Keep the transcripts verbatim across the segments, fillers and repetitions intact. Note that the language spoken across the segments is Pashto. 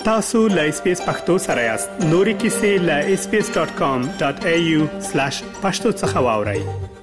tasu.lspacepakhtosarayast nori kisi la s p s dot com dot a u slash pashto tsakhawaurai.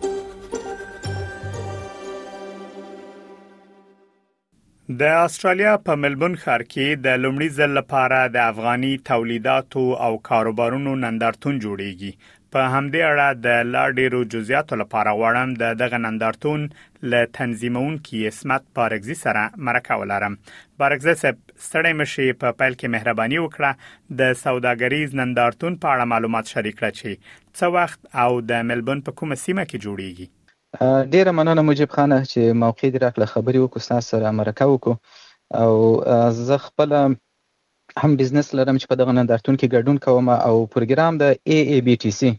د استرالیا په ملبون ښار کې د لومړي ځل لپاره د افغاني تولیداتو او کاروبارونو نندارتون جوړیږي. په همدې اړه د لا ډیرو جزئیاتو لپاره غواړم د دغه نندارتون له تنظیمونکو اسمت بارګزي سره مرکه ولرم. بارګزي صاحب ستړی مشي په پیل کې مهرباني وکړه د سوداګریز نندارتون په اړه معلومات شریک کړئ چې څه وخت او د ملبون په کومه سیمه کې جوړیږي. ډیره مننه مجيب خانه چې موقع دې راکړه خبرې وکړو تاسو سره مرکه وکړو او زه خپل هم بزنس لرم چې په دغه نندارتون کې ګډون کوم او پروګرام د ای ای بي ټي سي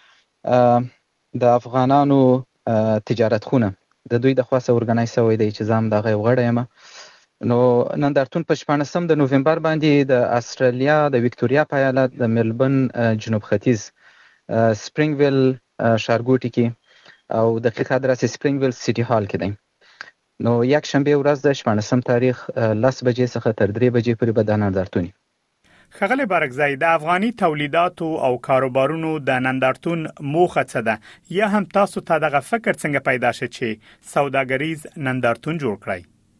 د افغانانو تجارت خونه د دوی د خاصه اورګنایز شوی دی چې زم دغه غړی یم. نو نندارتون په شپاړسم د نوفمبر باندې د استرالیا د وکټوريا په ایالت د ملبون جنوب ختیځ سپرینګ ویل ښارګوټي کې او دقیق ادرس سپرینګ ویل سیټي هال کې دی. نو یک شنبه ورځ د شپاړسم تاریخ لس بجې څخه تر درې بجې پورې به د نندارتون. ښاغلی بارګزی د افغاني تولیداتو او کاروبارونو د نندارتون موخه څه ده یا هم تاسو ته دغه فکر څنګه پیدا شو چې سوداګریز نندارتون جوړ کړئ؟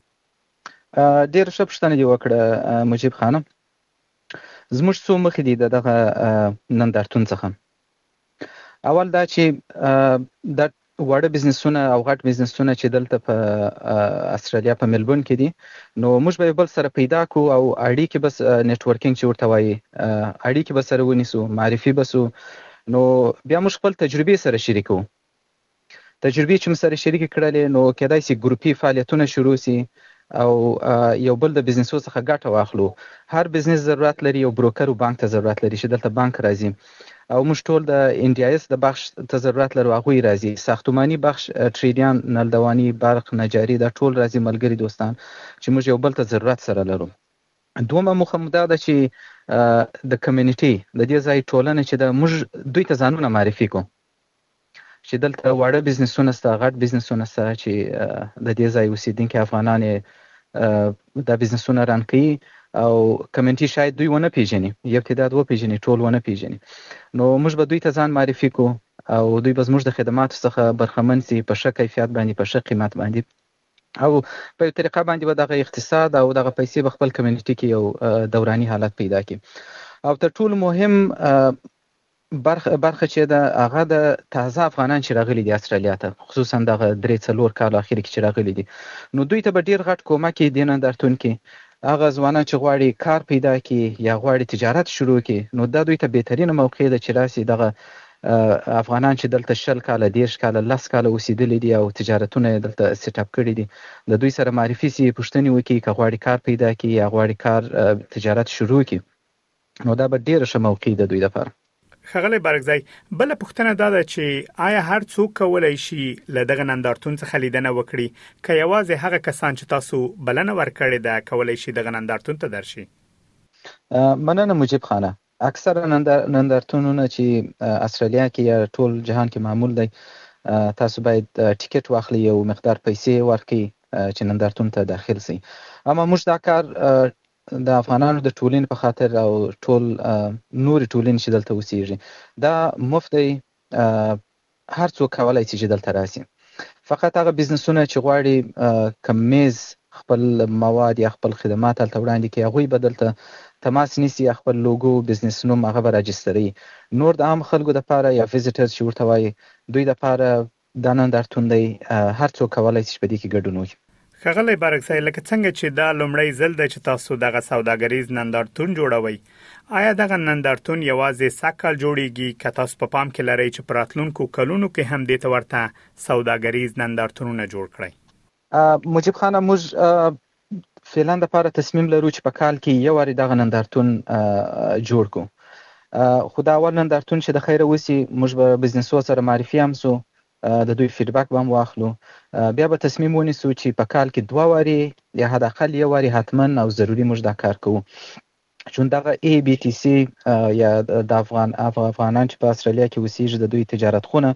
ډیر ښه پوښتنه دی وکړه مجيب خانم. زموږ څو مخې دي دغه نندارتون څخه. اول دا چې د وړ بزنسونه او غټ بزنسونه چې دلته په استرالیا په ملبون کې دي نو موږ به بل سره پیدا کو او اړیکې بس نتورکینګ چې ورته وایي اړیکې به سره ونیسو معرفي بسو. نو بیا موږ خپل تجربې سره شریکو. تجربې چې موږ سره شریک کړلې نو کېدای شي ګروپي فعالیتونه شروع سي او یو بل د بزنسو څخه ګټه واخلو. هر بزنس ضرورت لري یو بروکر او بانک ته ضرورت لري چې دلته بانک راځي او موږ ټول د انډیایس د بخش ته ضرورت لرو هغه راځي. ساختماني بخش ټریډیان نلدواني برق نجاری دا ټول راځي ملګری دوستان چې موږ یو بل ته ضرورت سره لرو. دومره مخه مو دا ده چې د کمیونټي د دې ځای ټولنه چې د موږ دوی ته ځانونه معرفي کو چې دلته واړه بزنسونه سره غټ بزنسونه سره چې د دې ځای اوسیدونکو افغانان د بزنسونه ران کوي او کمیونټي شاید دوی ونه پیژني یو تعداد و پیژني ټول ونه پیژني. نو موږ به دوی ته ځان معرفي کو او دوی به زموږ د خدماتو څخه برخمن سي په ښه کیفیت باندې په ښه قیمت باندې او په یو طریقه باندې به دغه اقتصاد او دغه پیسې به خپل کمیونټي کې یو دوراني حالت پیدا کړي. او تر ټولو مهم برخه برخه چې د هغه د تازه افغانان چې راغلي دي استرالیا ته خصوصا د درې څلور کال اخر کې چې راغلي دي نو دوی ته به ډیر غټ کومک دی نندارتون کې. هغه ځوانان چې غواړي کار پیدا کړي یا غواړي تجارت شروع کړي نو دا دوی ته بهترینه موقع ده چې راسي دغه افغانان چې دلته شل کال دیرش کال لس کال اوسېدلي دي او تجارتونه دلته سیټ اپ کړي دي د دوی سره معرفي سي پوښتنې وکړي که غواړي کار پیدا کړي یا غواړي کار تجارت شروع کړي نو دا به ډیره ښه موقع ده دوی لپاره. ښاغلی بارګزی بل پوښتنه دا ده چې آیا هر څوک کولای شي له دغه نندارتون څخه لیدنه وکړي که یوازې هغه کسان چې تاسو بلنه ورکړې ده کولای شي دغه نندارتون ته درشي؟ مننه مجيب خانه. اکثره نندارتونونه چې استرالیا کې یا ټول جهان کې معمول دی تاسو باید ټیکټ واخلئ او مقدار پیسې ورکړئ چې نندارتون ته داخل شئ. اما موږ دا کار د افغانانو د ټولنې په خاطر او ټول نور ټولنې چې دلته اوسېږي دا مفت دی. هر څوک کولای شي چې دلته راشي. فقط هغه بزنسونه چې غواړي کمیز خپل مواد یا خپل خدمات هلته وړاندې کړي هغوی به دلته تماس نیسي خپل لوګو بزنس نوم هغه به راجستري. نور د عام خلکو دپاره یا ویزیټرز چې ورته وایي دوی دپاره دا نندارتون دی. هر څوک کولای شي په دې کې ګډون وکړي. ښاغلی بارګزی لکه څنګه چې دا لومړی ځل دی چې تاسو دغه سوداګریز نندارتون جوړوئ آیا دغه نندارتون یوازې سږ کال جوړیږي که تاسو په پام کې لرئ چې په راتلونکو کلونو کې هم دې ته ورته سوداګریز نندارتونونه جوړ کړئ؟ مجيب خانه موږ فعلا دپاره تصمیم لرو چې په کال کې یو وارې دغه نندارتون جوړ کړو. خو دا اول نندارتون چې د خیره وسي موږ به بزنسو سره معرفي هم سو د دوی فیډبک به هم واخلو بیا به تصمیم ونیسو چې په کال کې دوه وارې یا حداقل یو وارې حتما او ضروري موږ دا کار کوو. چون دغه ای بی ټي سي یا د افغان افغانان چې په استرالیا کې اوسېږي د دوی تجارت خونه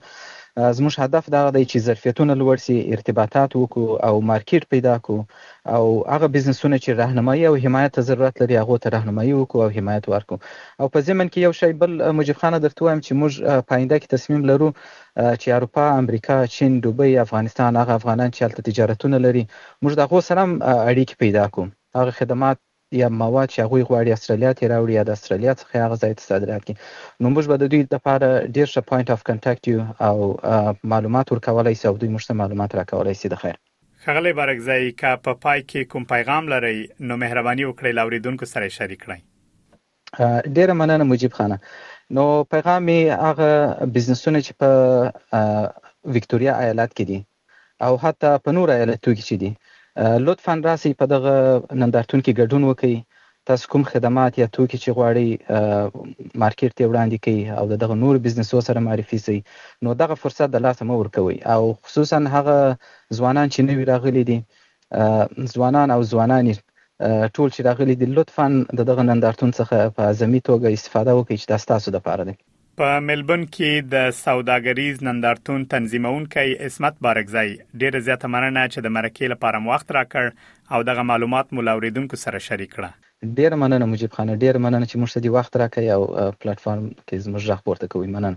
زموږ هدف دا دی چې ظرفیتونه لوړ شي، ارتباطات وکړو او مارکیټ پیدا کړو او هغه بزنسونه چې راهنمایي او حمایت ته ضرورت لري هغه ته راهنمایي وکړو او حمایت ورکړو. او په ضمن کې یو شی بل مجيب خان درته وایم چې موږ پاینده کې تصمیم لرو چې اروپا، امریکا، چین، دوبۍ، افغانستان، هغه افغانان چې هلته تجارتونه لري موږ دغه سره اړیکې پیدا کړو، هغه خدمات یا مواد چې هغه غواړي استرالیا ته راوړي یا د استرالیا څخه هغه ځای ته صادرات کړي، نو موږ به د دوی لپاره ډیر ښه پوینټ اف کنټاکټ یو او معلومات ورکولای شي او دوی موږ ته معلومات راکولای شي. د خیر خغلی بارکزی کا په پای کې کوم پیغام لري نو مهرباني وکړئ لاوریدونکو سره شریک کړئ. ډیره مننه مجيب خان. نو پیغام می هغه بزنسونه چې په وکټوريا ایالت کې دي او حتی په نور ایالتونو کې چې دي لطفاً راسي په دغه نندارتون کې ګډون وکړئ. تاسو کوم خدمات یا توکي چې غواړئ مارکیټ ته وړاندې کړئ او دغه نور بزنسو سره معرفي شئ، نو دغه فرصت د لاسه مو ورکوي. او خصوصا هغه ځوانان چې نوی راغلي دي، ځوانان او ځوانانې ټول چې راغلي دي، لطفاً دغه نندارتون څخه په اعظمي توګه استفاده وکړئ چې دا ستاسو لپاره دی. په ملبورن کې د سوداګریز نندارتون تنظیمونکي عصمت بارکزی ډېر زیاته مننه چې د مرکې لپاره وخت راکړ او دغه معلومات مو لاوریدونکو سره شریک کړه. ډېر مننه مجيب خان، ډېر مننه چې موږ ته دی وخت راکړی او پلیټ فارم کې زموږ غږ پورته کوي. مننه.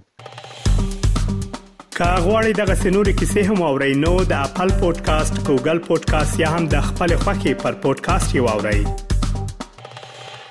که غواړئ دغه سنوري کیسې هم اورئ نو د خپل پودکاسټ، ګوګل پودکاسټ یا هم د خپل خوښي پر پودکاسټ یو اورئ.